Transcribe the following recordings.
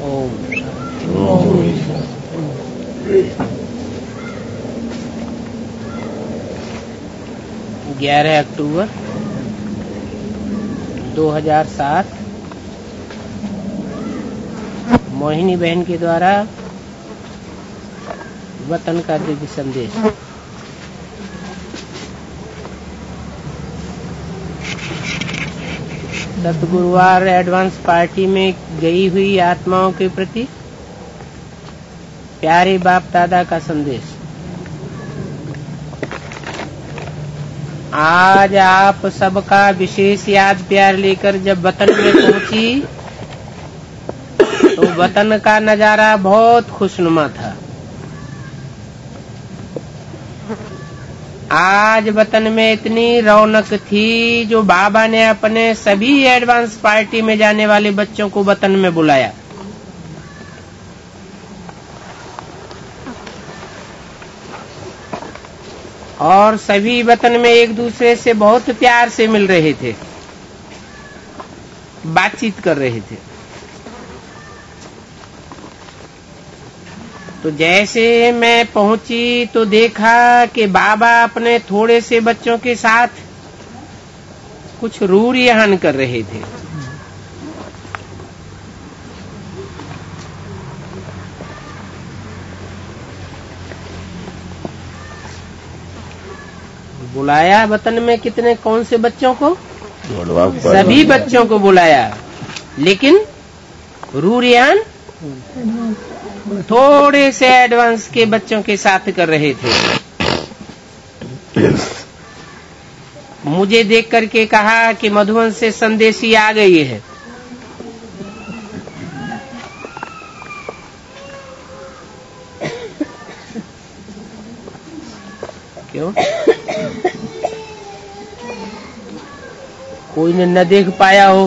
ओम 11 अक्टूबर 2007 मोहिनी बहन के द्वारा वतन का दिव्य संदेश। सतगुरुवार एडवांस पार्टी में गई हुई आत्माओं के प्रति प्यारे बाप दादा का संदेश। आज आप सबका विशेष याद प्यार लेकर जब वतन में पहुंची तो वतन का नजारा बहुत खुशनुमा था। आज वतन में इतनी रौनक थी जो बाबा ने अपने सभी एडवांस पार्टी में जाने वाले बच्चों को वतन में बुलाया। और सभी वतन में एक दूसरे से बहुत प्यार से मिल रहे थे, बातचीत कर रहे थे। तो जैसे मैं पहुंची तो देखा कि बाबा अपने थोड़े से बच्चों के साथ कुछ रूरियान कर रहे थे। बुलाया वतन में कितने कौन से बच्चों को? सभी बच्चों को बुलाया, लेकिन रूरियान थोड़े से एडवांस के बच्चों के साथ कर रहे थे। मुझे देख करके कहा कि मधुबन से संदेशी आ गई है। क्यों? कोई ने न देख पाया हो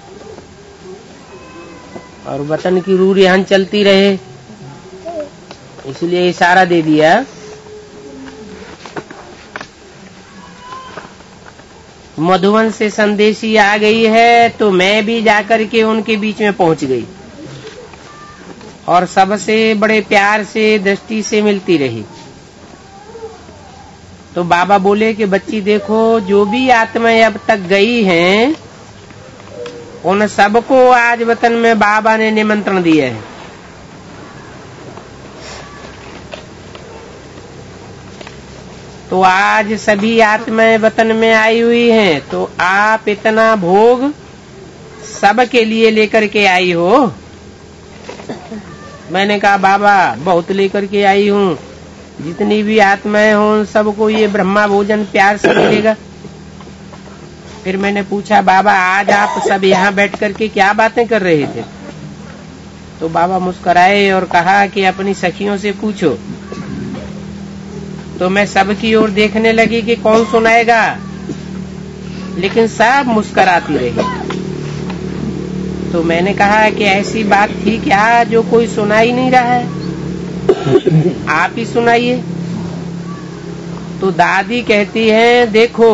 और वतन की रूरियान चलती रहे, इसलिए इशारा दे दिया। मधुबन से संदेशी आ गई है तो मैं भी जाकर के उनके बीच में पहुंच गई और सबसे बड़े प्यार से दृष्टि से मिलती रही। तो बाबा बोले कि बच्ची देखो, जो भी आत्माएं अब तक गई हैं उन सबको आज वतन में बाबा ने निमंत्रण दिया है। तो आज सभी आत्माएं वतन में आई हुई हैं, तो आप इतना भोग सबके लिए लेकर के आई हो। मैंने कहा बाबा बहुत लेकर के आई हूँ, जितनी भी आत्माएं हों सबको ये ब्रह्मा भोजन प्यार से मिलेगा। फिर मैंने पूछा बाबा आज आप सब यहाँ बैठ करके क्या बातें कर रहे थे? तो बाबा मुस्कुराए और कहा कि अपनी सखियों से पूछो। तो मैं सबकी ओर देखने लगी कि कौन सुनाएगा, लेकिन सब मुस्कुराती रही। तो मैंने कहा कि ऐसी बात थी क्या जो कोई सुना ही नहीं रहा है, आप ही सुनाइए। तो दादी कहती है देखो,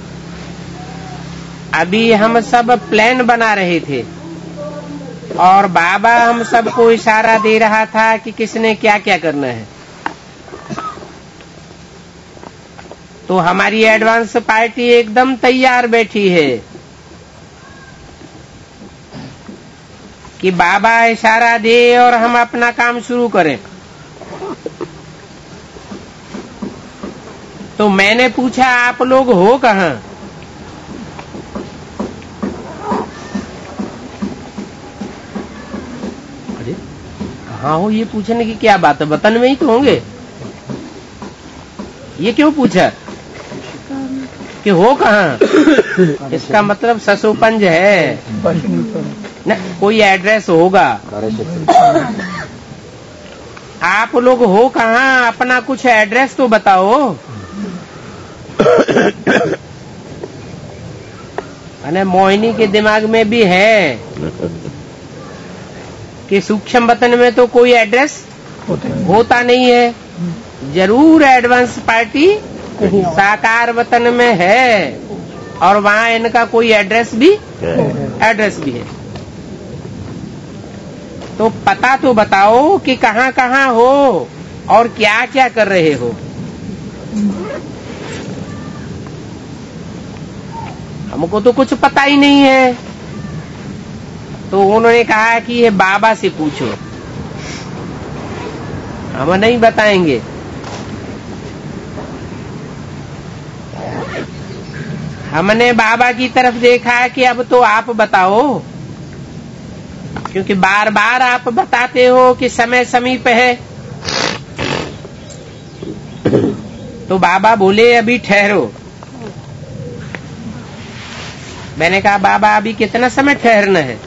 अभी हम सब प्लान बना रहे थे और बाबा हम सबको इशारा दे रहा था कि किसने क्या क्या करना है। तो हमारी एडवांस पार्टी एकदम तैयार बैठी है कि बाबा इशारा दे और हम अपना काम शुरू करें। तो मैंने पूछा आप लोग हो कहाँ? अरे कहाँ हो, ये पूछने की क्या बात है, वतन में ही तो होंगे। ये क्यों पूछा कि हो कहाँ? इसका मतलब ससोपंज है न, कोई एड्रेस होगा। आप लोग हो कहाँ, अपना कुछ एड्रेस तो बताओ। अने मोहिनी के दिमाग में भी है कि सूक्ष्म वतन में तो कोई एड्रेस होता नहीं है, जरूर एडवांस पार्टी साकार वतन में है और वहाँ इनका कोई एड्रेस भी है। तो पता तो बताओ कि कहाँ कहाँ हो और क्या क्या कर रहे हो। हमको तो कुछ पता ही नहीं है। तो उन्होंने कहा कि ये बाबा से पूछो, हम नहीं बताएंगे। हमने बाबा की तरफ देखा कि अब तो आप बताओ, क्योंकि बार बार आप बताते हो कि समय समीप है। तो बाबा बोले अभी ठहरो। मैंने कहा बाबा अभी कितना समय ठहरना है?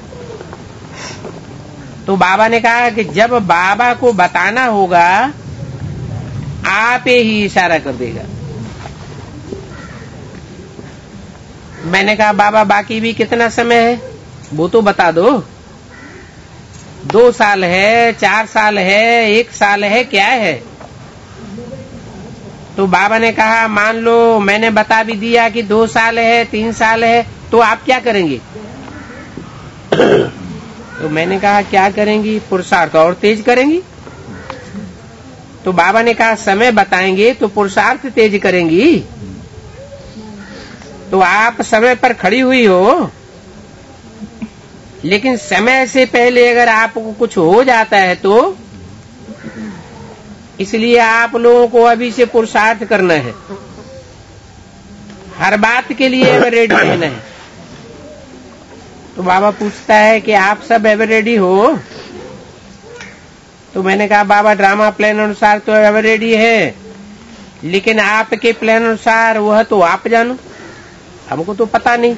तो बाबा ने कहा कि जब बाबा को बताना होगा आप ही इशारा कर देगा। मैंने कहा बाबा बाकी भी कितना समय है वो तो बता दो। 2 साल है, 4 साल है, 1 साल है, क्या है? तो बाबा ने कहा मान लो मैंने बता भी दिया कि 2 साल है, 3 साल है, तो आप क्या करेंगे? तो मैंने कहा क्या करेंगी? पुरुषार्थ और तेज करेंगी। तो बाबा ने कहा समय बताएंगे तो पुरुषार्थ तेज करेंगी। तो आप समय पर खड़ी हुई हो, लेकिन समय से पहले अगर आपको कुछ हो जाता है तो इसलिए आप लोगों को अभी से पुरुषार्थ करना है। हर बात के लिए एवर रेडी रहना है। तो बाबा पूछता है कि आप सब एवर रेडी हो? तो मैंने कहा बाबा ड्रामा प्लान अनुसार तो एवर रेडी है, लेकिन आपके प्लान अनुसार वह तो आप जानो, हमको तो पता नहीं।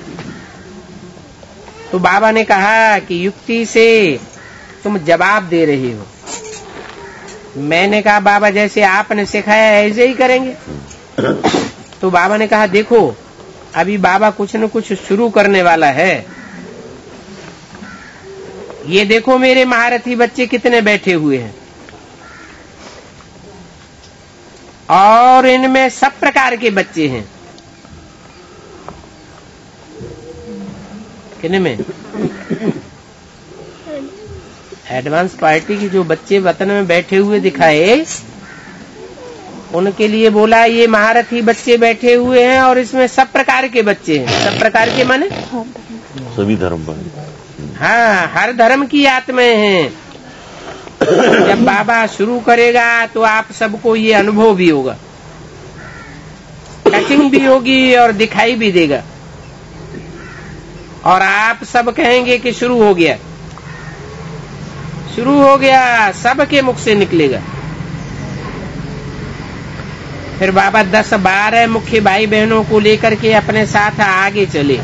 तो बाबा ने कहा कि युक्ति से तुम जवाब दे रही हो। मैंने कहा बाबा जैसे आपने सिखाया ऐसे ही करेंगे। तो बाबा ने कहा देखो अभी बाबा कुछ न कुछ शुरू करने वाला है। ये देखो मेरे महारथी बच्चे कितने बैठे हुए हैं, और इनमें सब प्रकार के बच्चे हैं। किनमें? एडवांस पार्टी की जो बच्चे वतन में बैठे हुए दिखाए, उनके लिए बोला ये महारथी बच्चे बैठे हुए हैं और इसमें सब प्रकार के बच्चे हैं। सब प्रकार के माने सभी धर्म पर। हाँ, हर धर्म की आत्माएं हैं। जब बाबा शुरू करेगा तो आप सबको ये अनुभव भी होगा, टचिंग भी होगी और दिखाई भी देगा, और आप सब कहेंगे कि शुरू हो गया, शुरू हो गया, सबके मुख से निकलेगा। फिर बाबा 10-12 मुख्य भाई बहनों को लेकर के अपने साथ आगे चले।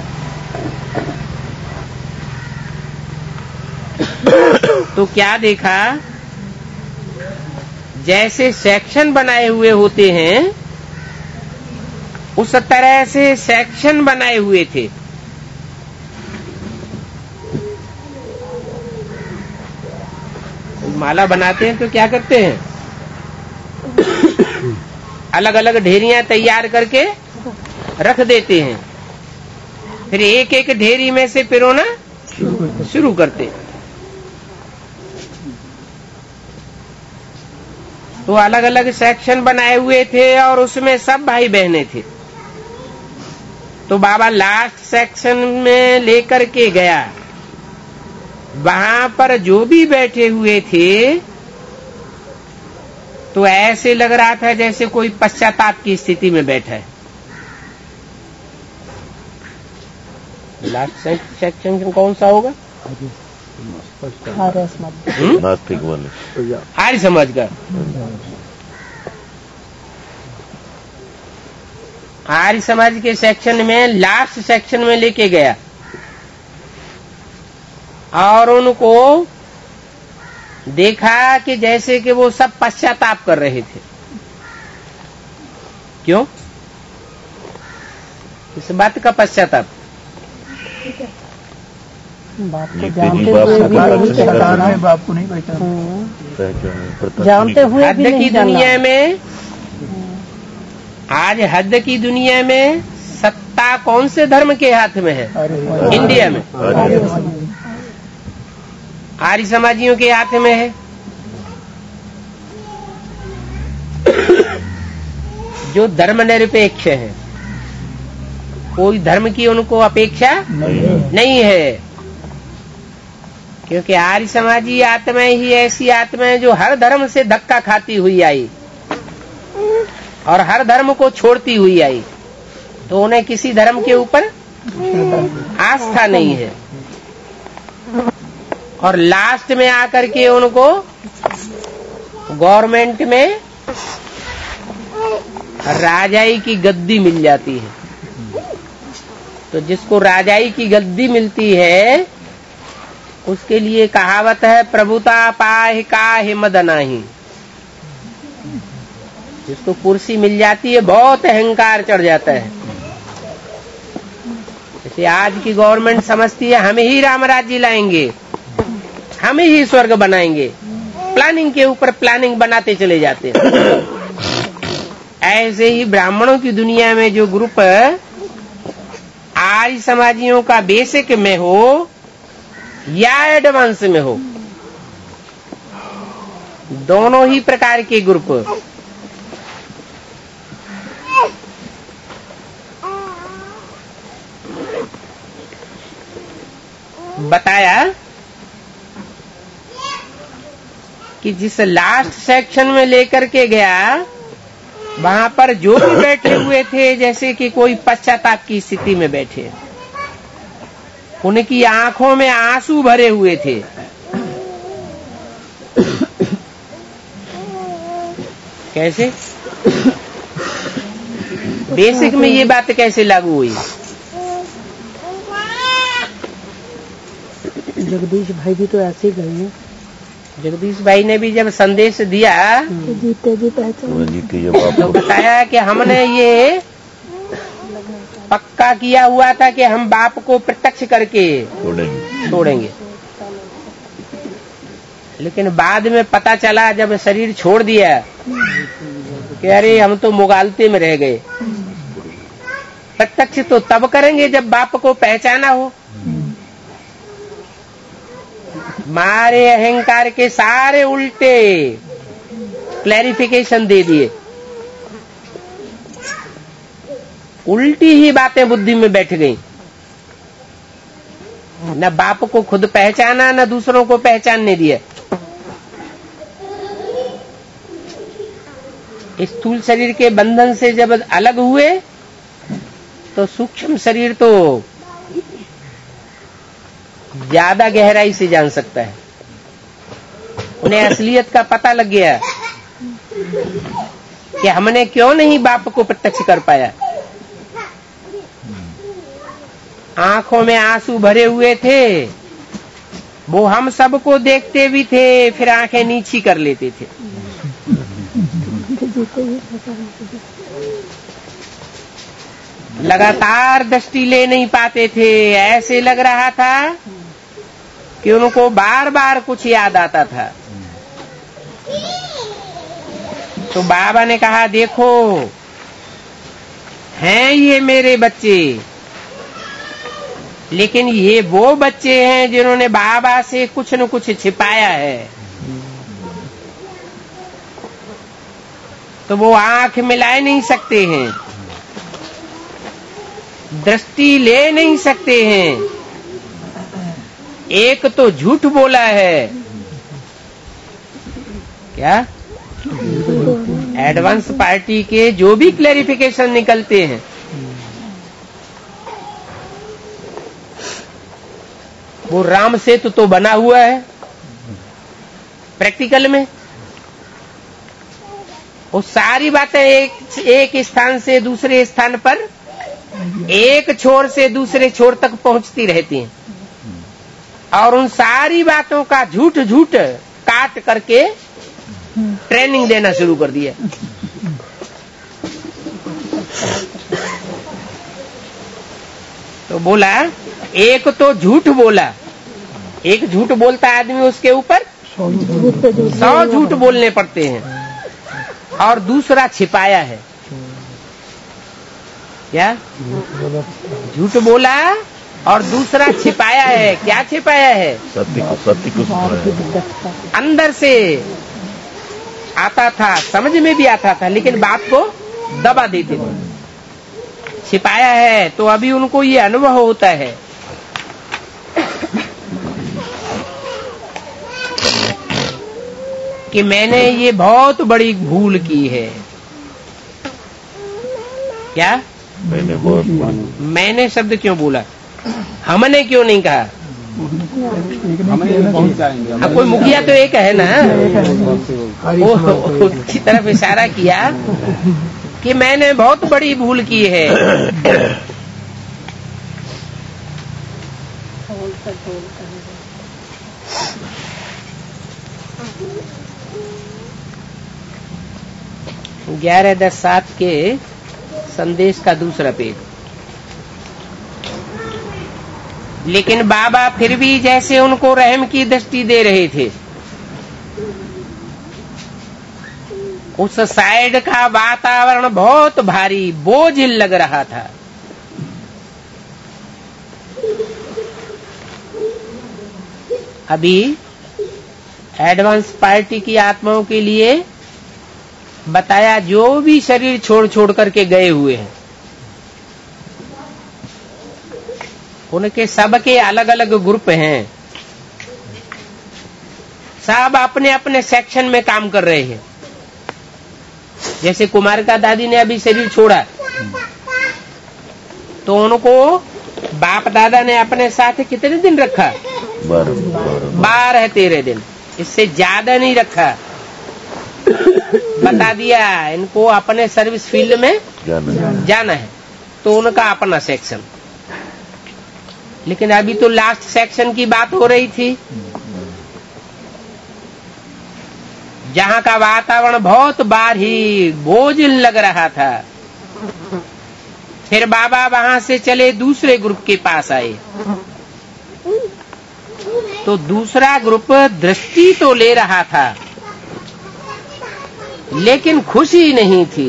तो क्या देखा, जैसे सेक्शन बनाए हुए होते हैं उस तरह से सेक्शन बनाए हुए थे। माला बनाते हैं तो क्या करते हैं, अलग अलग ढेरियां तैयार करके रख देते हैं, फिर एक एक ढेरी में से पिरोना शुरू करते हैं। तो अलग अलग सेक्शन बनाए हुए थे और उसमें सब भाई बहने थे। तो बाबा लास्ट सेक्शन में लेकर के गया। वहां पर जो भी बैठे हुए थे तो ऐसे लग रहा था जैसे कोई पश्चाताप की स्थिति में बैठा है। लास्ट सेक्शन कौन सा होगा? नास्तिक वाले, आर्य समाज का। आर्य समाज के सेक्शन में लास्ट सेक्शन में लेके गया और उनको देखा कि जैसे कि वो सब पश्चाताप कर रहे थे। क्यों? इस बात का पश्चाताप, बाप को जानते हुए भी बाप को नहीं पहचाना, जानते हुए हद की दुनिया में, आज हद की दुनिया में सत्ता कौन से धर्म के हाथ में है? इंडिया में। आर्य समाजियों के हाथ में है। जो धर्मनिरपेक्ष है, कोई धर्म की उनको अपेक्षा नहीं है, क्योंकि आर्य समाजी आत्माएं ही ऐसी आत्माएं जो हर धर्म से धक्का खाती हुई आई और हर धर्म को छोड़ती हुई आई, तो उन्हें किसी धर्म के ऊपर आस्था नहीं है। और लास्ट में आकर के उनको गवर्नमेंट में राजाई की गद्दी मिल जाती है। तो जिसको राजाई की गद्दी मिलती है उसके लिए कहावत है, प्रभुता पाहि काहे मद नाही। जिसको कुर्सी मिल जाती है बहुत अहंकार चढ़ जाता है। जैसे आज की गवर्नमेंट समझती है हम ही राम राज्य लाएंगे, हम ही स्वर्ग बनाएंगे, प्लानिंग के ऊपर प्लानिंग बनाते चले जाते हैं। ऐसे ही ब्राह्मणों की दुनिया में जो ग्रुप आर्य समाजियों का बेसिक में हो या एडवांस में हो, दोनों ही प्रकार के ग्रुप बताया कि जिस लास्ट सेक्शन में लेकर के गया वहां पर जो भी बैठे हुए थे जैसे कि कोई पश्चाताप की स्थिति में बैठे, उनकी आंखों में आंसू भरे हुए थे। कैसे? बेसिक में ये बात कैसे लागू हुई? जगदीश भाई भी तो ऐसे ही गए हैं। जगदीश भाई ने भी जब संदेश दिया तो बताया कि हमने ये पक्का किया हुआ था कि हम बाप को प्रत्यक्ष करके छोड़ेंगे। लेकिन बाद में पता चला जब शरीर छोड़ दिया कि अरे हम तो मुगालते में रह गए। प्रत्यक्ष तो तब करेंगे जब बाप को पहचाना हो। मारे अहंकार के सारे उल्टे क्लैरिफिकेशन दे दिए, उल्टी ही बातें बुद्धि में बैठ गई। न बाप को खुद पहचाना न दूसरों को पहचानने दिया। स्थूल शरीर के बंधन से जब अलग हुए तो सूक्ष्म शरीर तो ज्यादा गहराई से जान सकता है। उन्हें असलियत का पता लग गया कि हमने क्यों नहीं बाप को प्रत्यक्ष कर पाया। आंखों में आंसू भरे हुए थे, वो हम सबको देखते भी थे, फिर आंखें नीची कर लेते थे। लगातार दृष्टि ले नहीं पाते थे। ऐसे लग रहा था कि उनको बार बार कुछ याद आता था। तो बाबा ने कहा, देखो हैं ये मेरे बच्चे, लेकिन ये वो बच्चे हैं जिन्होंने बाबा से कुछ न कुछ छिपाया है। तो वो आंख मिला नहीं सकते हैं, दृष्टि ले नहीं सकते हैं। एक तो झूठ बोला है। क्या? एडवांस पार्टी के जो भी क्लैरिफिकेशन निकलते हैं, वो राम सेतु तो बना हुआ है प्रैक्टिकल में। वो सारी बातें एक स्थान से दूसरे स्थान पर, एक छोर से दूसरे छोर तक पहुंचती रहती हैं। और उन सारी बातों का झूठ झूठ काट करके ट्रेनिंग देना शुरू कर दिया। तो बोला, एक तो झूठ बोला, एक झूठ बोलता आदमी उसके ऊपर 100 झूठ बोलने पड़ते हैं। और दूसरा छिपाया है। क्या? झूठ बोला और दूसरा छिपाया है। क्या छिपाया है? सत्य को छिपाया। अंदर से आता था, समझ में भी आता था, लेकिन बात को दबा देते थे। छिपाया है तो अभी उनको ये अनुभव होता है कि मैंने ये बहुत बड़ी भूल की है। क्या? मैंने शब्द क्यों बोला? हमने क्यों नहीं कहा? कोई मुखिया तो एक है ना, वो उसकी तरफ इशारा किया कि मैंने बहुत बड़ी भूल की है। 11-10-7 के संदेश का दूसरा पेज। लेकिन बाबा फिर भी जैसे उनको रहम की दृष्टि दे रहे थे। उस साइड का वातावरण बहुत भारी बोझिल लग रहा था। अभी एडवांस पार्टी की आत्माओं के लिए बताया, जो भी शरीर छोड़ छोड़ करके गए हुए हैं उनके सबके अलग अलग ग्रुप हैं। सब अपने अपने सेक्शन में काम कर रहे हैं। जैसे कुमार का दादी ने अभी शरीर छोड़ा तो उनको बाप दादा ने अपने साथ कितने दिन रखा? 12-13 दिन, इससे ज्यादा नहीं रखा। बता दिया इनको अपने सर्विस फील्ड में जाना है, तो उनका अपना सेक्शन। लेकिन अभी तो लास्ट सेक्शन की बात हो रही थी, जहां का वातावरण बहुत भारी बोझिल लग रहा था। फिर बाबा वहां से चले दूसरे ग्रुप के पास आए, तो दूसरा ग्रुप दृष्टि तो ले रहा था लेकिन खुशी नहीं थी।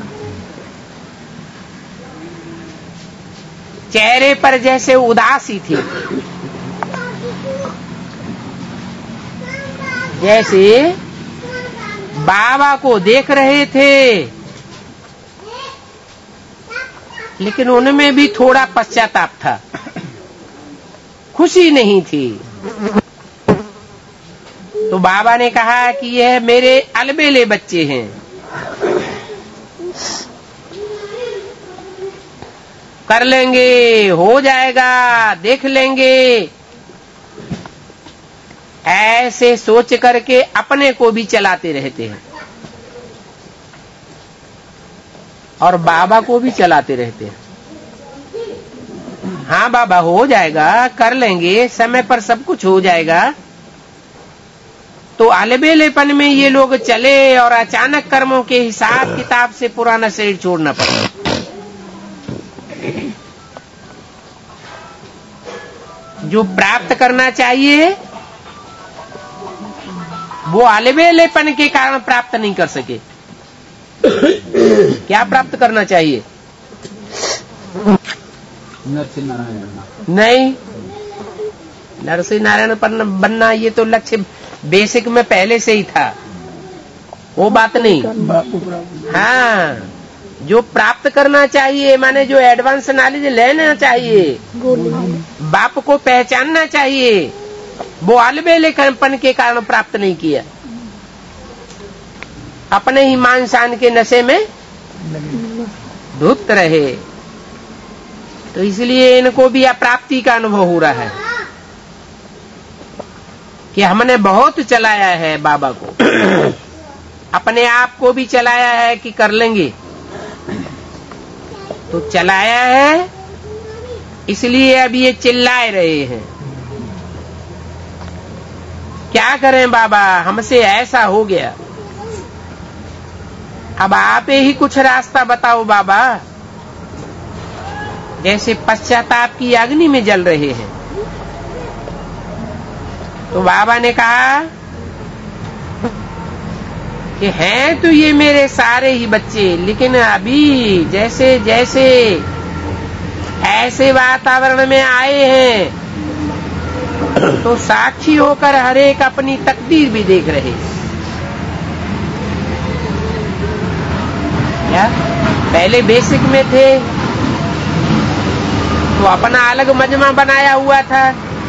चेहरे पर जैसे उदासी थी, जैसे बाबा को देख रहे थे लेकिन उनमें भी थोड़ा पश्चाताप था, खुशी नहीं थी। तो बाबा ने कहा कि यह मेरे अलबेले बच्चे हैं, कर लेंगे, हो जाएगा, देख लेंगे, ऐसे सोच करके अपने को भी चलाते रहते हैं और बाबा को भी चलाते रहते हैं। हाँ बाबा, हो जाएगा, कर लेंगे, समय पर सब कुछ हो जाएगा। तो अलबेलेपन में ये लोग चले और अचानक कर्मों के हिसाब किताब से पुराना शरीर छोड़ना पड़ा। जो प्राप्त करना चाहिए वो अलबेलेपन के कारण प्राप्त नहीं कर सके। क्या प्राप्त करना चाहिए? नरसिंह नारायण नहीं, नरसिंह नारायण बनना ये तो लक्ष्य बेसिक में पहले से ही था, वो बात नहीं। हाँ, जो प्राप्त करना चाहिए माने जो एडवांस नॉलेज लेना चाहिए, बाप को पहचानना चाहिए, वो अलबेलेपन के कारण प्राप्त नहीं किया। अपने ही मान शान के नशे में धुत रहे, तो इसलिए इनको भी अप्राप्ति का अनुभव हो रहा है कि हमने बहुत चलाया है बाबा को, अपने आप को भी चलाया है कि कर लेंगे, तो चलाया है इसलिए अब ये चिल्लाए रहे हैं। क्या करें बाबा, हमसे ऐसा हो गया, अब आप ही कुछ रास्ता बताओ बाबा। जैसे पश्चाताप की अग्नि में जल रहे हैं। तो बाबा ने कहा कि हैं तो ये मेरे सारे ही बच्चे, लेकिन अभी जैसे जैसे ऐसे वातावरण में आए हैं तो साक्षी होकर हर एक अपनी तकदीर भी देख रहे हैं। क्या पहले बेसिक में थे तो अपना अलग मजमा बनाया हुआ था,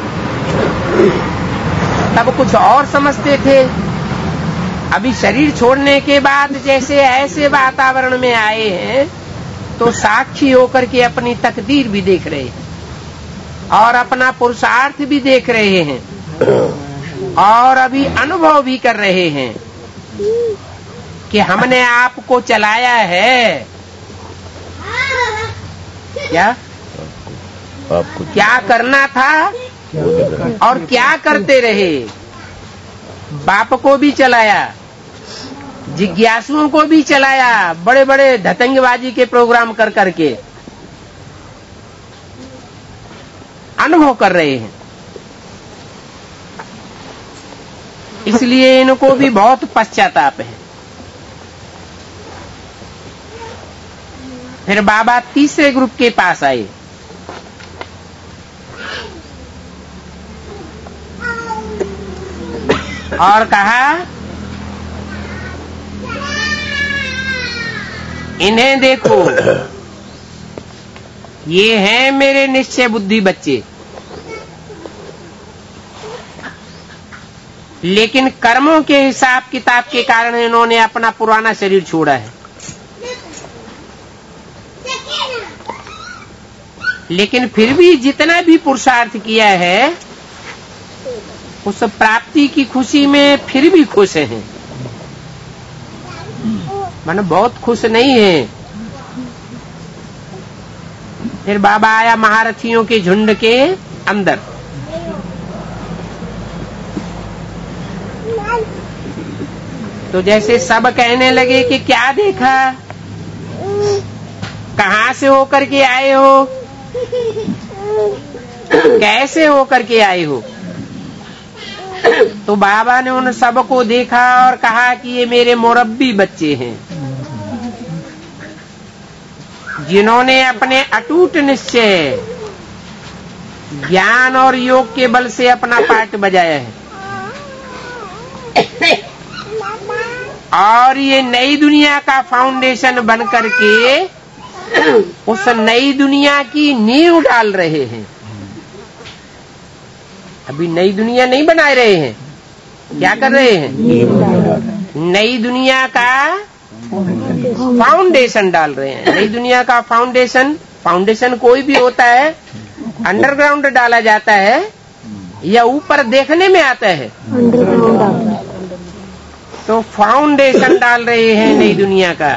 तब कुछ और समझते थे। अभी शरीर छोड़ने के बाद जैसे ऐसे वातावरण में आए हैं तो साक्षी होकर के अपनी तकदीर भी देख रहे हैं और अपना पुरुषार्थ भी देख रहे हैं और अभी अनुभव भी कर रहे हैं कि हमने आपको चलाया है। क्या करना था और क्या करते रहे। बाप को भी चलाया, जिज्ञासुओं को भी चलाया, बड़े बड़े धतंगबाजी के प्रोग्राम कर करके अनुभव कर रहे हैं। इसलिए इनको भी बहुत पश्चाताप है। फिर बाबा तीसरे ग्रुप के पास आए। और कहा, इन्हें देखो, ये हैं मेरे निश्चय बुद्धि बच्चे, लेकिन कर्मों के हिसाब किताब के कारण इन्होंने अपना पुराना शरीर छोड़ा है। लेकिन फिर भी जितना भी पुरुषार्थ किया है उस प्राप्ति की खुशी में फिर भी खुश हैं, मानो बहुत खुश नहीं है। फिर बाबा आया महारथियों के झुंड के अंदर। तो जैसे सब कहने लगे कि क्या देखा, कहाँ से होकर के आए हो, कैसे होकर के आए हो। तो बाबा ने उन सबको देखा और कहा कि ये मेरे मुरब्बी बच्चे हैं, जिन्होंने अपने अटूट निश्चय, ज्ञान और योग के बल से अपना पाठ बजाया है। और ये नई दुनिया का फाउंडेशन बन करके उस नई दुनिया की नींव डाल रहे हैं। अभी नई दुनिया नहीं बना रहे हैं, क्या कर रहे हैं, नई दुनिया का फाउंडेशन डाल रहे हैं। नई दुनिया का फाउंडेशन कोई भी होता है, अंडरग्राउंड डाला जाता है या ऊपर देखने में आता है। तो फाउंडेशन डाल रहे हैं नई दुनिया का।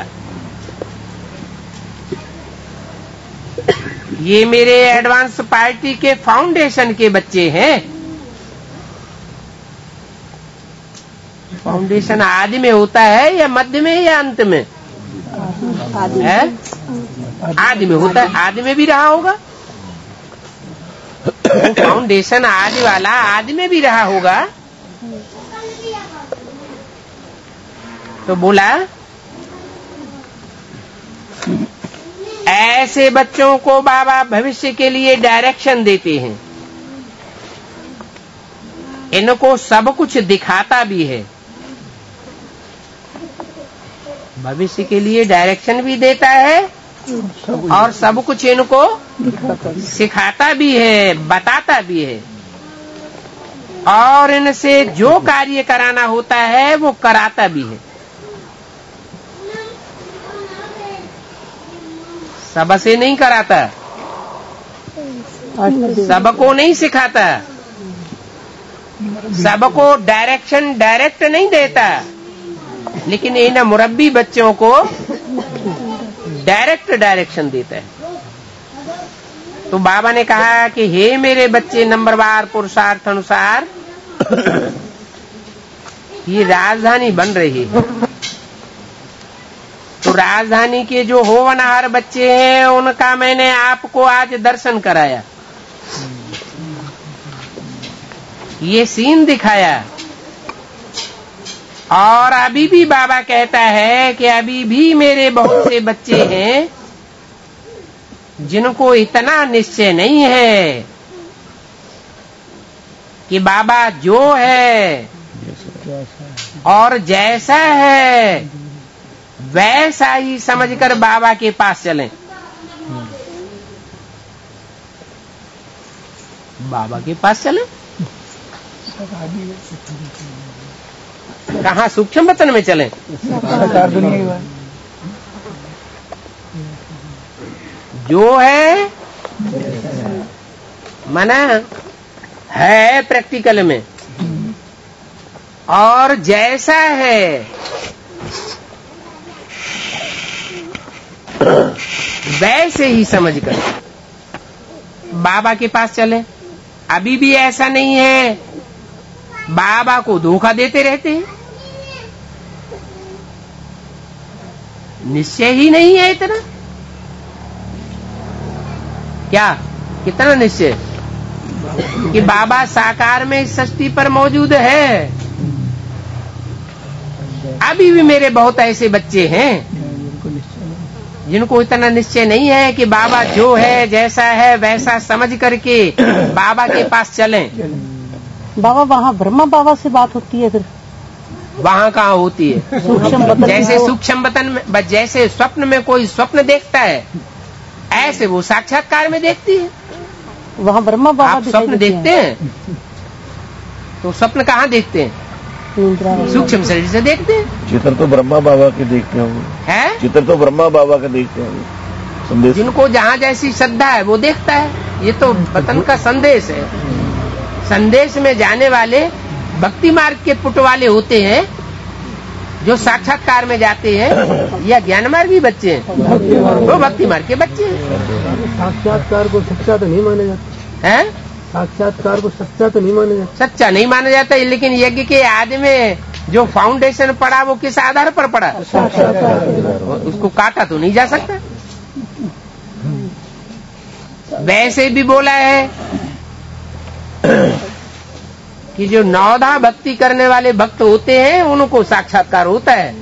ये मेरे एडवांस पार्टी के फाउंडेशन के बच्चे हैं। फाउंडेशन आदि में होता है या मध्य में या अंत में है? आदि में होता है, आदि में भी रहा होगा। फाउंडेशन आदि वाला आदि में भी रहा होगा। तो बोला ऐसे बच्चों को बाबा भविष्य के लिए डायरेक्शन देते हैं, इनको सब कुछ दिखाता भी है। भविष्य के लिए डायरेक्शन भी देता है और सब कुछ इनको सिखाता भी है, बताता भी है, और इनसे जो कार्य कराना होता है वो कराता भी है। सबसे नहीं कराता, सबको नहीं सिखाता, सबको डायरेक्ट नहीं देता, लेकिन इन मुरब्बी बच्चों को डायरेक्शन देता है। तो बाबा ने कहा कि हे मेरे बच्चे, नंबरवार पुरुषार्थ अनुसार ये राजधानी बन रही है। तो राजधानी के जो होनहार बच्चे हैं उनका मैंने आपको आज दर्शन कराया, ये सीन दिखाया। और अभी भी बाबा कहता है कि अभी भी मेरे बहुत से बच्चे हैं जिनको इतना निश्चय नहीं है कि बाबा जो है और जैसा है वैसा ही समझकर बाबा के पास चलें। बाबा के पास चलें। कहाँ? सूक्ष्म वतन में चलें। जो है माना है प्रैक्टिकल में, और जैसा है वैसे ही समझकर बाबा के पास चले। अभी भी ऐसा नहीं है, बाबा को धोखा देते रहते हैं, निश्चय ही नहीं है इतना। क्या? कितना निश्चय कि बाबा साकार में इस सृष्टि पर मौजूद है। अभी भी मेरे बहुत ऐसे बच्चे हैं जिनको इतना निश्चय नहीं है कि बाबा जो है जैसा है वैसा समझ करके बाबा के पास चलें। बाबा वहाँ ब्रह्मा बाबा से बात होती है, फिर वहाँ कहाँ होती है? सूक्ष्म वतन। जैसे सूक्ष्म वतन में, जैसे स्वप्न में कोई स्वप्न देखता है ऐसे वो साक्षात्कार में देखती है। वहाँ ब्रह्मा बाबा आप स्वप्न देखते हैं तो स्वप्न कहाँ देखते हैं? सूक्ष्म शरीर से देखते हैं। चित्र तो ब्रह्मा बाबा के देखते होंगे, है चित्र तो ब्रह्मा बाबा के देखते होंगे। संदेश जिनको जहाँ जैसी श्रद्धा है वो देखता है। ये तो वतन का संदेश है। संदेश में जाने वाले भक्ति मार्ग के पुट वाले होते हैं जो साक्षात्कार में जाते हैं, या ज्ञान मार्गी बच्चे हैं वो भक्ति मार्ग के बच्चे हैं। साक्षात्कार को सच्चा तो नहीं माना जाता है? साक्षात्कार को सच्चा तो नहीं माना जाता। सच्चा नहीं माना जाता, लेकिन यज्ञ के आदि में जो फाउंडेशन पड़ा वो किस आधार पर पड़ा? उसको काटा तो नहीं जा सकता। वैसे भी बोला है कि जो नौधा भक्ति करने वाले भक्त होते हैं उनको साक्षात्कार होता है,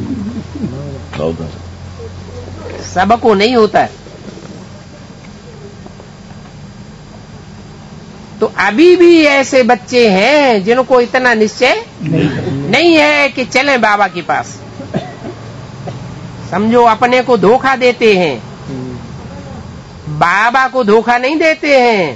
सबको नहीं होता है। तो अभी भी ऐसे बच्चे हैं जिनको इतना निश्चय नहीं है कि चलें बाबा के पास। समझो अपने को धोखा देते हैं, बाबा को धोखा नहीं देते हैं।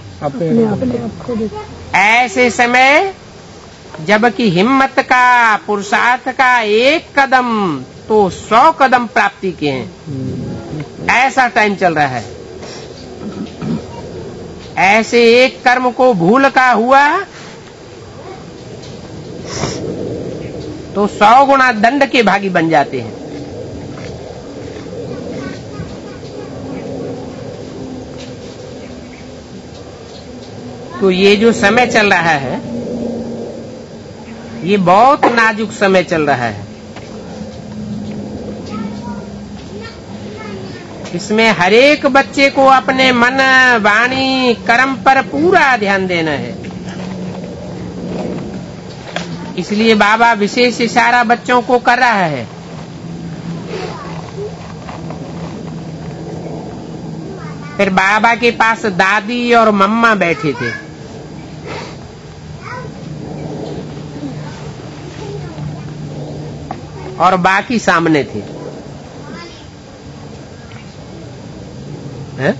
ऐसे समय जबकि हिम्मत का, पुरुषार्थ का एक कदम तो 100 कदम प्राप्ति के हैं, ऐसा टाइम चल रहा है। ऐसे एक कर्म को भूल का हुआ तो 100 गुना दंड के भागी बन जाते हैं। तो ये जो समय चल रहा है ये बहुत नाजुक समय चल रहा है। इसमें हर एक बच्चे को अपने मन, वाणी, कर्म पर पूरा ध्यान देना है। इसलिए बाबा विशेष इशारा बच्चों को कर रहा है। फिर बाबा के पास दादी और मम्मा बैठे थे। और बाकी सामने थे। हैं?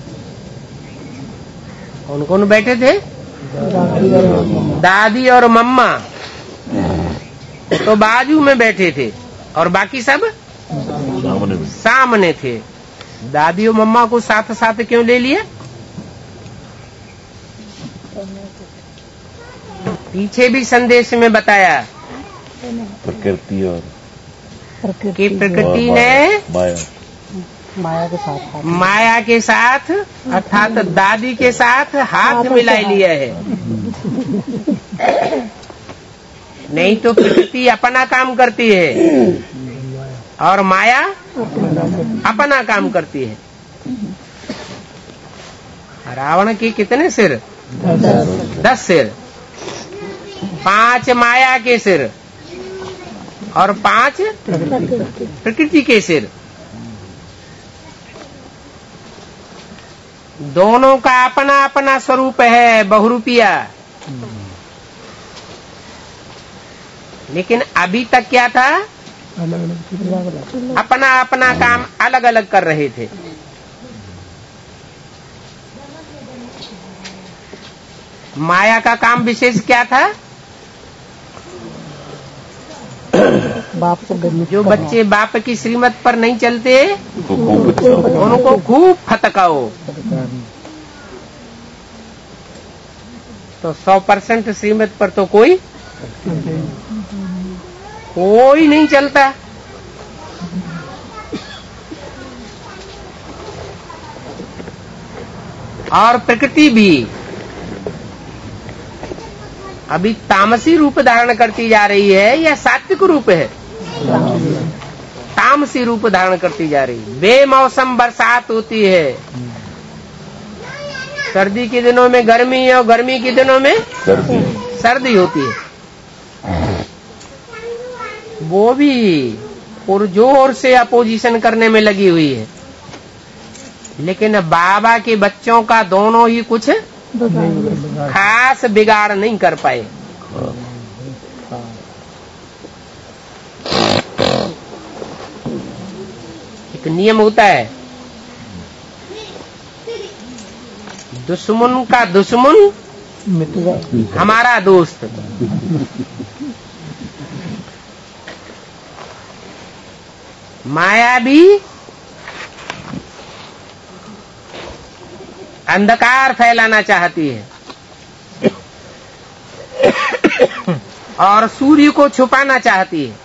कौन कौन बैठे थे? दादी और मम्मा तो बाजू में बैठे थे और बाकी सब सामने थे। दादी और मम्मा को साथ साथ क्यों ले लिया? पीछे भी संदेश में बताया प्रकृति और कि प्रकृति ने माया के साथ अर्थात दादी के साथ हाथ मिला लिया है। नहीं तो प्रकृति अपना काम करती है और माया अपना काम करती है। रावण के कितने सिर? 10 सिर। 5 माया के सिर और 5 प्रकृति के सिर। दोनों का अपना अपना स्वरूप है बहुरूपिया। लेकिन अभी तक क्या था, अपना अपना काम अलग अलग कर रहे थे। माया का काम विशेष क्या था, बाप को जो बच्चे बाप की श्रीमत पर नहीं चलते उनको खूब फटकाओ। तो 100% श्रीमत पर तो कोई नहीं चलता। और प्रकृति भी अभी तामसी रूप धारण करती जा रही है या सात्विक रूप है? तामसी रूप धारण करती जा रही है। बेमौसम बरसात होती है, सर्दी के दिनों में गर्मी और गर्मी के दिनों में सर्दी होती है। वो भी पुरजोर से अपोजिशन करने में लगी हुई है। लेकिन बाबा के बच्चों का दोनों ही कुछ खास बिगाड़ नहीं कर पाए। एक नियम होता है, दुश्मन का दुश्मन हमारा दोस्त। माया भी अंधकार फैलाना चाहती है और सूर्य को छुपाना चाहती है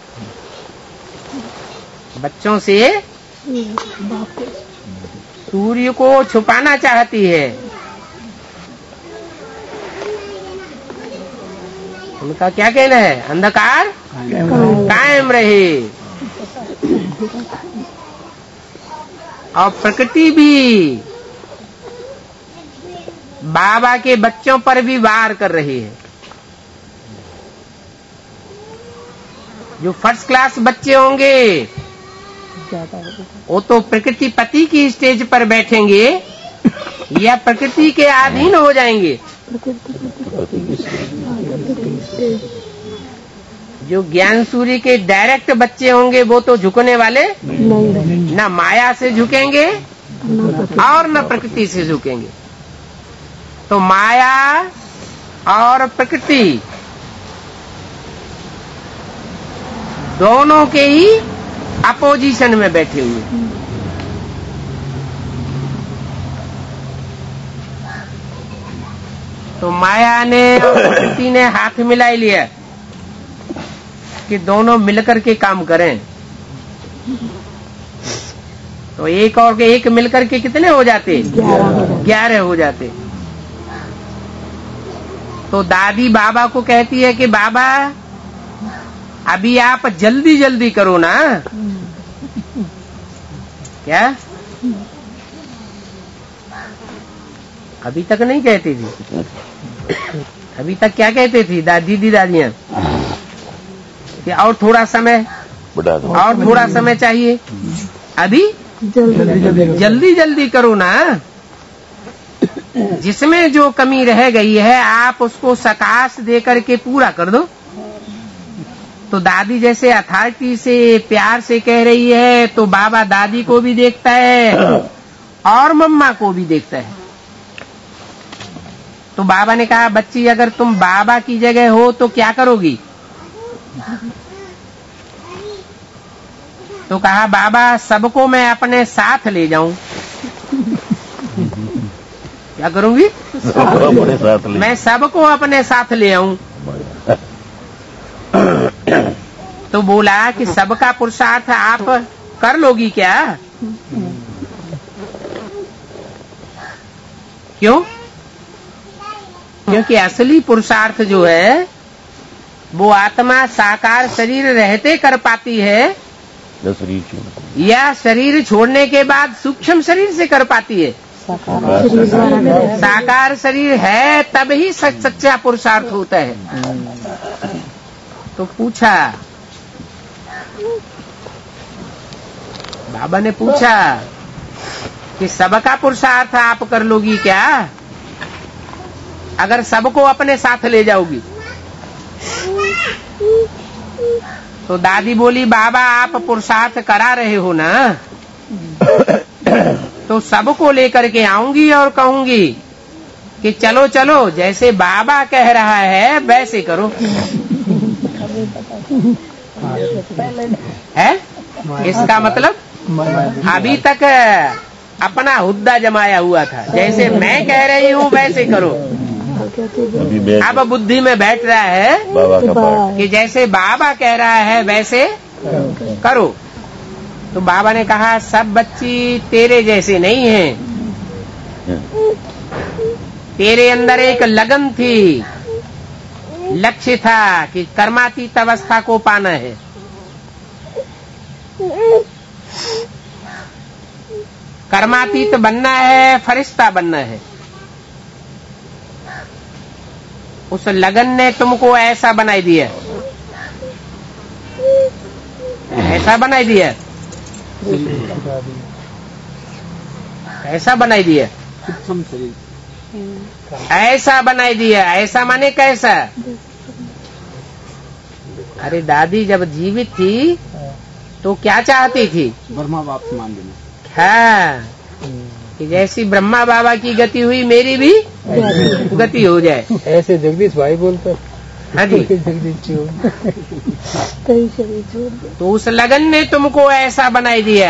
बच्चों से। सूर्य को छुपाना चाहती है। उनका क्या कहना है, अंधकार कायम रहे। और प्रकृति भी बाबा के बच्चों पर भी वार कर रही है। जो फर्स्ट क्लास बच्चे होंगे वो तो प्रकृति पति की स्टेज पर बैठेंगे या प्रकृति के अधीन हो जाएंगे। जो ज्ञान सूर्य के डायरेक्ट बच्चे होंगे वो तो झुकने वाले न माया से झुकेंगे और न प्रकृति से झुकेंगे। तो माया और प्रकृति दोनों के ही अपोजिशन में बैठे हुए। तो माया ने और प्रकृति ने हाथ मिला लिया कि दोनों मिलकर के काम करें। तो एक और के एक मिलकर के कितने हो जाते, 11 हो जाते। तो दादी बाबा को कहती है कि बाबा अभी आप जल्दी जल्दी करो ना। क्या अभी तक नहीं कहती थी? अभी तक क्या कहते थी दीदी दादियां कि और थोड़ा समय, और थोड़ा समय चाहिए, अभी जल्दी जल्दी करो ना। जिसमें जो कमी रह गई है आप उसको सकाश दे करके पूरा कर दो। तो दादी जैसे अथॉरिटी से प्यार से कह रही है तो बाबा दादी को भी देखता है और मम्मा को भी देखता है। तो बाबा ने कहा बच्ची अगर तुम बाबा की जगह हो तो क्या करोगी? तो कहा बाबा सबको मैं अपने साथ ले जाऊं। क्या करूंगी? मैं सबको अपने साथ ले आऊं। तो बोला कि सबका पुरुषार्थ आप कर लोगी क्या? क्यों? क्योंकि असली पुरुषार्थ जो है वो आत्मा साकार शरीर रहते कर पाती है या शरीर छोड़ने के बाद सूक्ष्म शरीर से कर पाती है। साकार शरीर है तब ही सच्चा पुरुषार्थ होता है। तो पूछा, बाबा ने पूछा कि सबका पुरुषार्थ आप कर लोगी क्या, अगर सबको अपने साथ ले जाओगी? तो दादी बोली, बाबा आप पुरुषार्थ करा रहे हो ना, तो सबको लेकर के आऊंगी और कहूंगी कि चलो चलो, जैसे बाबा कह रहा है वैसे करो। है इसका मतलब अभी तक अपना हुद्दा जमाया हुआ था, जैसे मैं कह रही हूँ वैसे करो। अब बुद्धि में बैठ रहा है बाबा का पाठ कि जैसे बाबा कह रहा है वैसे करो। तो बाबा ने कहा, सब बच्ची तेरे जैसे नहीं हैं, तेरे अंदर एक लगन थी, लक्ष्य था कि कर्मातीत अवस्था को पाना है। कर्मातीत बनना है, फरिश्ता बनना है। उस लगन ने तुमको ऐसा बनाई दिया, ऐसा बनाई दिया, ऐसा बनाई दिया, ऐसा बनाई दिया। ऐसा माने कैसा? अरे दादी जब जीवित थी तो क्या चाहती थी? ब्रह्मा बाप से मान देना। हाँ, कि जैसी ब्रह्मा बाबा की गति हुई मेरी भी गति हो जाए। ऐसे जगदीश भाई बोलते। हाँ जी। तो उस लगन ने तुमको ऐसा बनाई दिया,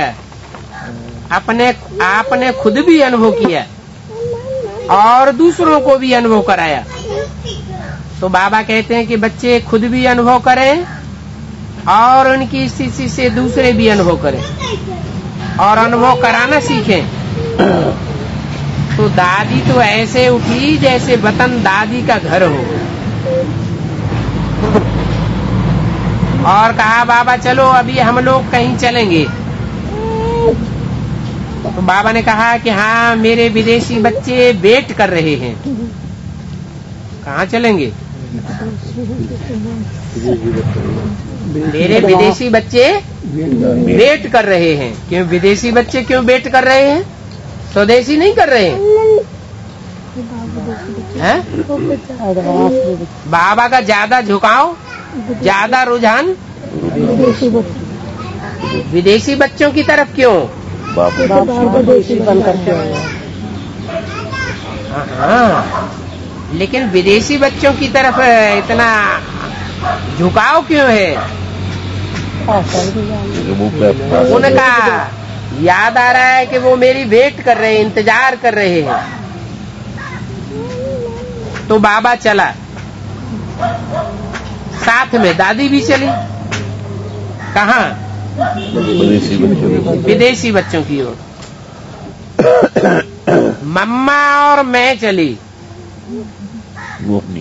आपने खुद भी अनुभव किया और दूसरों को भी अनुभव कराया। तो बाबा कहते हैं कि बच्चे खुद भी अनुभव करें और उनकी स्थिति से दूसरे भी अनुभव करें और अनुभव कराना सीखें। तो दादी तो ऐसे उठी जैसे वतन दादी का घर हो, और कहा, बाबा चलो अभी हम लोग कहीं चलेंगे। तो बाबा ने कहा कि हाँ, मेरे विदेशी बच्चे वेट कर रहे हैं। कहाँ चलेंगे? मेरे विदेशी बच्चे वेट कर रहे हैं। क्यों विदेशी बच्चे क्यों वेट कर रहे हैं? स्वदेशी नहीं कर रहे हैं? बाबा का ज्यादा झुकाव, ज्यादा रुझान विदेशी बच्चों की तरफ क्यों? हाँ, लेकिन विदेशी बच्चों की तरफ इतना झुकाव क्यों है? उनका याद आ रहा है कि वो मेरी वेट कर रहे हैं, इंतजार कर रहे हैं। तो बाबा चला, साथ में दादी भी चली। कहाँ? विदेशी बच्चों की ओर। मम्मा और मैं चली। वो अपनी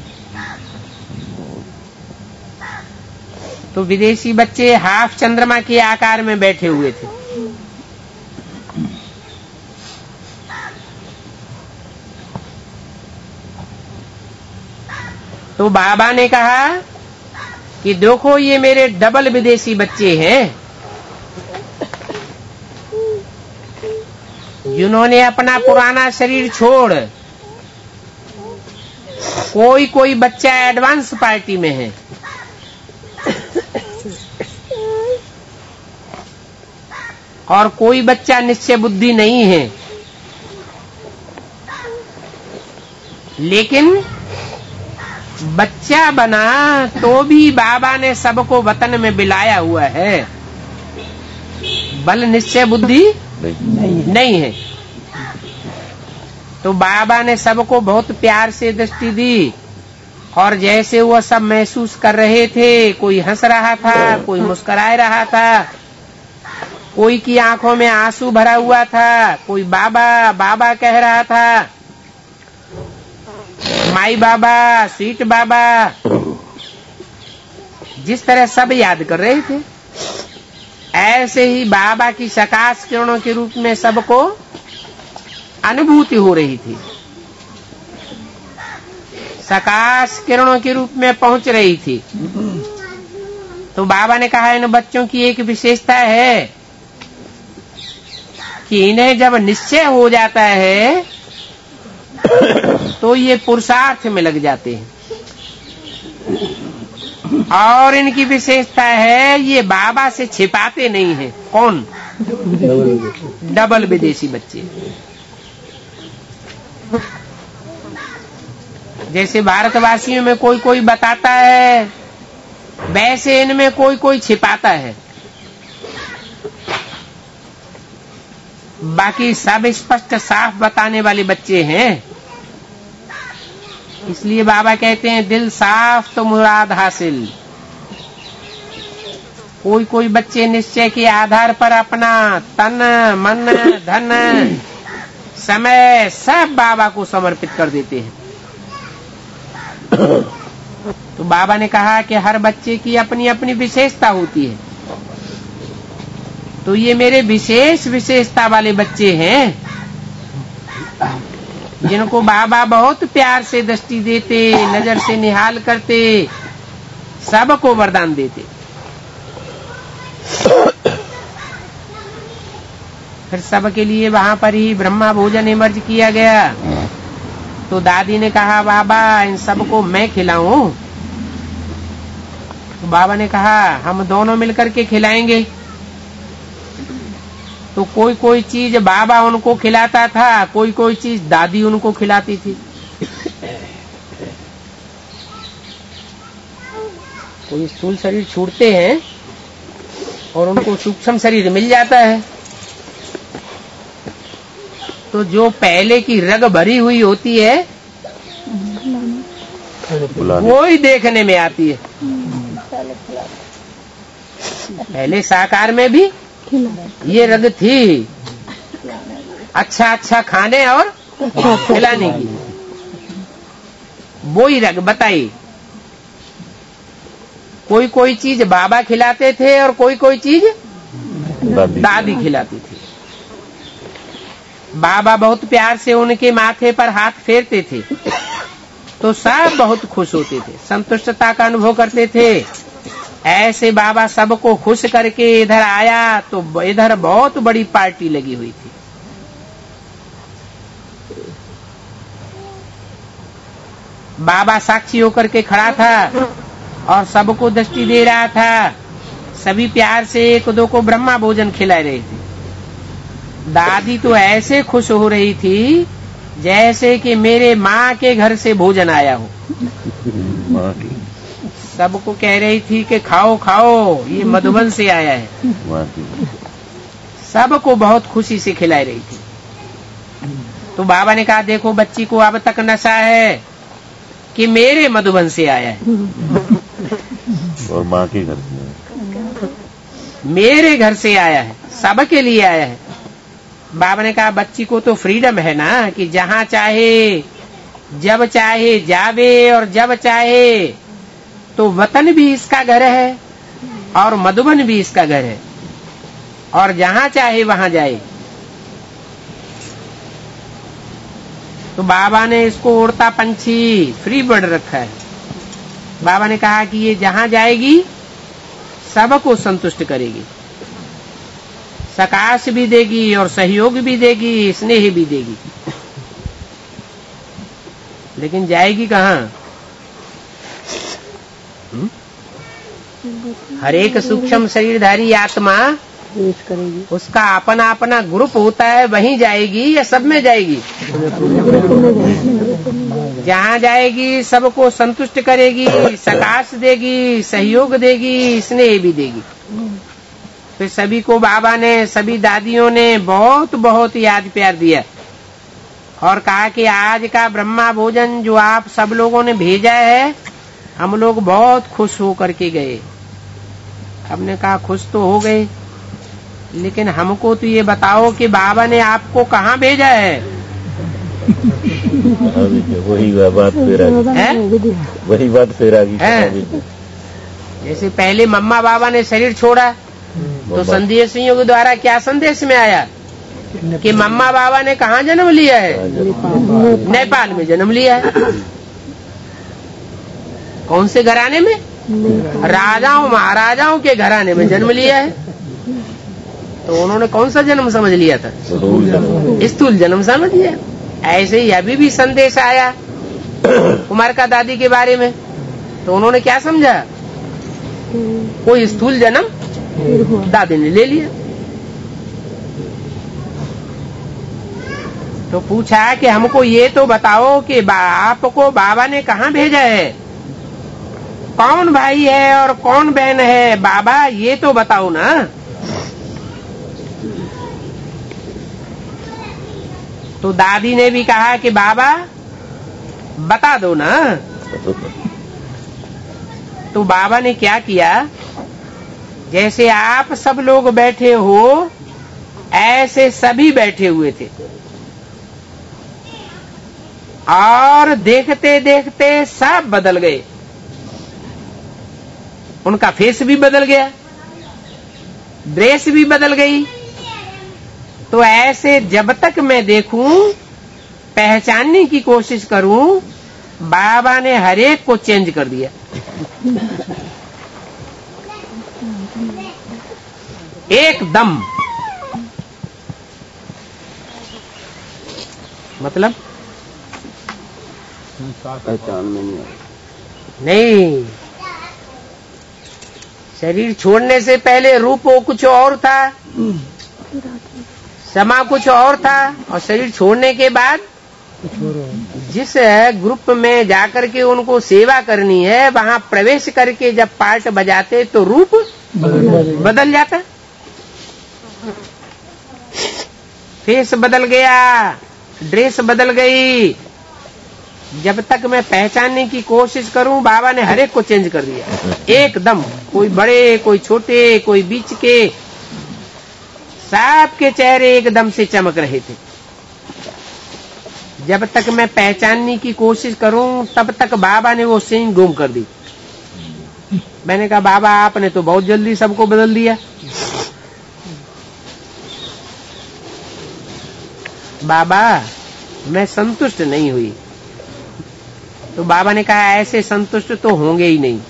तो विदेशी बच्चे हाफ चंद्रमा के आकार में बैठे हुए थे। तो बाबा ने कहा कि देखो ये मेरे डबल विदेशी बच्चे हैं, जिन्होंने अपना पुराना शरीर छोड़, कोई बच्चा एडवांस पार्टी में है और कोई बच्चा निश्चय बुद्धि नहीं है, लेकिन बच्चा बना तो भी बाबा ने सबको वतन में बिलाया हुआ है, बल निश्चय बुद्धि नहीं है। तो बाबा ने सबको बहुत प्यार से दृष्टि दी और जैसे वह सब महसूस कर रहे थे, कोई हंस रहा था, कोई मुस्कुरा रहा था, कोई की आंखों में आंसू भरा हुआ था, कोई बाबा बाबा कह रहा था, माई बाबा, स्वीट बाबा, जिस तरह सब याद कर रहे थे, ऐसे ही बाबा की सकाश किरणों के रूप में सबको अनुभूति हो रही थी, सकाश किरणों के रूप में पहुंच रही थी। तो बाबा ने कहा इन बच्चों की एक विशेषता है कि इन्हें जब निश्चय हो जाता है तो ये पुरुषार्थ में लग जाते हैं। और इनकी विशेषता है ये बाबा से छिपाते नहीं हैं। कौन? डबल विदेशी बच्चे। जैसे भारतवासियों में कोई कोई बताता है, वैसे इनमें कोई कोई छिपाता है। बाकी सब स्पष्ट साफ बताने वाले बच्चे हैं। इसलिए बाबा कहते हैं दिल साफ तो मुराद हासिल। कोई कोई बच्चे निश्चय के आधार पर अपना तन मन धन समय सब बाबा को समर्पित कर देते हैं। तो बाबा ने कहा कि हर बच्चे की अपनी अपनी विशेषता होती है। तो ये मेरे विशेष विशेषता वाले बच्चे हैं, जिनको बाबा बहुत प्यार से दृष्टि देते, नजर से निहाल करते, सबको वरदान देते। फिर सबके लिए वहां पर ही ब्रह्मा भोजन इमर्ज किया गया। तो दादी ने कहा बाबा इन सबको मैं खिलाऊं? तो बाबा ने कहा हम दोनों मिलकर के खिलाएंगे। तो कोई कोई चीज बाबा उनको खिलाता था, कोई कोई चीज दादी उनको खिलाती थी। कोई स्थूल शरीर छूटते हैं और उनको सूक्ष्म शरीर मिल जाता है। तो जो पहले की रग भरी हुई होती है वो ही देखने में आती है। पहले साकार में भी ये रग थी, अच्छा अच्छा खाने और खिलाने की, वो ही रग बताई। कोई कोई चीज बाबा खिलाते थे और कोई कोई चीज दादी खिलाती थी। बाबा बहुत प्यार से उनके माथे पर हाथ फेरते थे तो सब बहुत खुश होते थे, संतुष्टता का अनुभव करते थे। ऐसे बाबा सबको खुश करके इधर आया तो इधर बहुत बड़ी पार्टी लगी हुई थी। बाबा साक्षी होकर के खड़ा था और सबको दृष्टि दे रहा था। सभी प्यार से एक दो को ब्रह्मा भोजन खिला रहे थे। दादी तो ऐसे खुश हो रही थी जैसे कि मेरे माँ के घर से भोजन आया हो। सबको कह रही थी कि खाओ खाओ, ये मधुबन से आया है। सबको बहुत खुशी से खिला रही थी। तो बाबा ने कहा देखो बच्ची को अब तक नशा है कि मेरे मधुबन से आया है और माँ के घर से, मेरे घर से आया है, सबके लिए आया है। बाबा ने कहा बच्ची को तो फ्रीडम है ना कि जहाँ चाहे जब चाहे जावे और जब चाहे, तो वतन भी इसका घर है और मधुबन भी इसका घर है और जहाँ चाहे वहाँ जाए। तो बाबा ने इसको उड़ता पंछी फ्री बर्ड रखा है। बाबा ने कहा कि ये जहाँ जाएगी सबको संतुष्ट करेगी, सकाश भी देगी और सहयोग भी देगी, स्नेह भी देगी। लेकिन जाएगी कहाँ? हर एक सूक्ष्म शरीरधारी आत्मा उसका अपना अपना ग्रुप होता है, वहीं जाएगी या सब में जाएगी? जहाँ जाएगी सबको संतुष्ट करेगी, सकाश देगी, सहयोग देगी, स्नेह भी देगी। फिर सभी को बाबा ने, सभी दादियों ने बहुत बहुत याद प्यार दिया और कहा कि आज का ब्रह्मा भोजन जो आप सब लोगों ने भेजा है, हम लोग बहुत खुश हो करके गए। हमने कहा खुश तो हो गए, लेकिन हमको तो ये बताओ कि बाबा ने आपको कहाँ भेजा है? वही बात फिर वही बात फिर आ गई। जैसे पहले मम्मा बाबा ने शरीर छोड़ा तो संदेशियों के द्वारा क्या संदेश में आया कि मम्मा बाबा ने कहाँ जन्म लिया है? नेपाल में जन्म लिया है। कौन से घराने में? राजाओं महाराजाओं के घराने में जन्म लिया है। तो उन्होंने कौन सा जन्म समझ लिया था? स्थूल जन्म समझ लिया। ऐसे ही अभी भी संदेश आया कुमार का दादी के बारे में, तो उन्होंने क्या समझा? कोई स्थूल जन्म दादी ने ले लिया। तो पूछा कि हमको ये तो बताओ कि आपको बाबा ने कहाँ भेजा है, कौन भाई है और कौन बहन है, बाबा ये तो बताओ ना। तो दादी ने भी कहा कि बाबा बता दो ना। तो बाबा ने क्या किया, जैसे आप सब लोग बैठे हो ऐसे सभी बैठे हुए थे, और देखते देखते सब बदल गए। उनका फेस भी बदल गया, ड्रेस भी बदल गई। तो ऐसे जब तक मैं देखूं, पहचानने की कोशिश करूं, बाबा ने हर एक को चेंज कर दिया। एकदम। मतलब पहचान में नहीं, शरीर छोड़ने से पहले रूप वो कुछ और था, समा कुछ और था, और शरीर छोड़ने के बाद जिस ग्रुप में जाकर के उनको सेवा करनी है, वहाँ प्रवेश करके जब पार्ट बजाते तो रूप बदल जाता, फेस बदल गया, ड्रेस बदल गई। जब तक मैं पहचानने की कोशिश करूं, बाबा ने हर एक को चेंज कर दिया एकदम। कोई बड़े, कोई छोटे, कोई बीच के, सबके चेहरे एकदम से चमक रहे थे। जब तक मैं पहचानने की कोशिश करूं, तब तक बाबा ने वो सीन गुम कर दी। मैंने कहा बाबा आपने तो बहुत जल्दी सबको बदल दिया। बाबा मैं संतुष्ट नहीं हुई। तो बाबा ने कहा ऐसे संतुष्ट तो होंगे ही नहीं।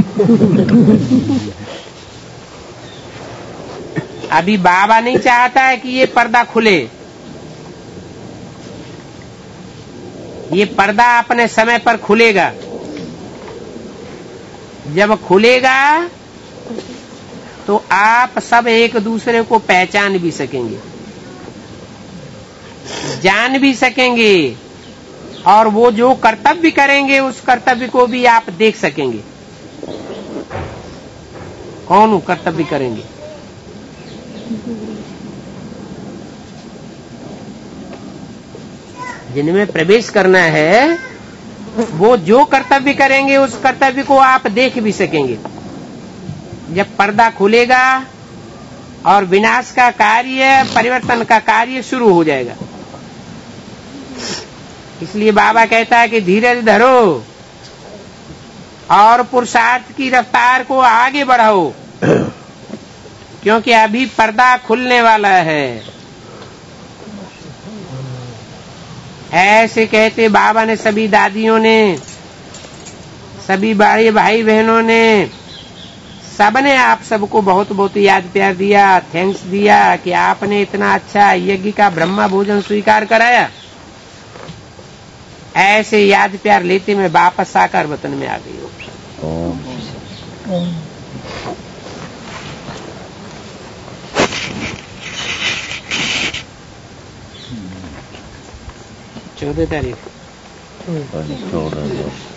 अभी बाबा नहीं चाहता है कि ये पर्दा खुले, ये पर्दा अपने समय पर खुलेगा। जब खुलेगा तो आप सब एक दूसरे को पहचान भी सकेंगे, जान भी सकेंगे, और वो जो कर्तव्य करेंगे उस कर्तव्य को भी आप देख सकेंगे। कौन कर्तव्य करेंगे? जिनमें प्रवेश करना है, वो जो कर्तव्य करेंगे उस कर्तव्य को आप देख भी सकेंगे। जब पर्दा खुलेगा और विनाश का कार्य, परिवर्तन का कार्य शुरू हो जाएगा। इसलिए बाबा कहता है कि धीरज धरो और पुरुषार्थ की रफ्तार को आगे बढ़ाओ, क्योंकि अभी पर्दा खुलने वाला है। ऐसे कहते बाबा ने सभी दादियों ने, सभी बड़े भाई बहनों ने, सबने आप सबको बहुत बहुत याद प्यार दिया, थैंक्स दिया कि आपने इतना अच्छा यज्ञ का ब्रह्मा भोजन स्वीकार कराया। ऐसे याद प्यार लेते मैं वापस साकार वतन में आ गई हूँ। 14 तारीख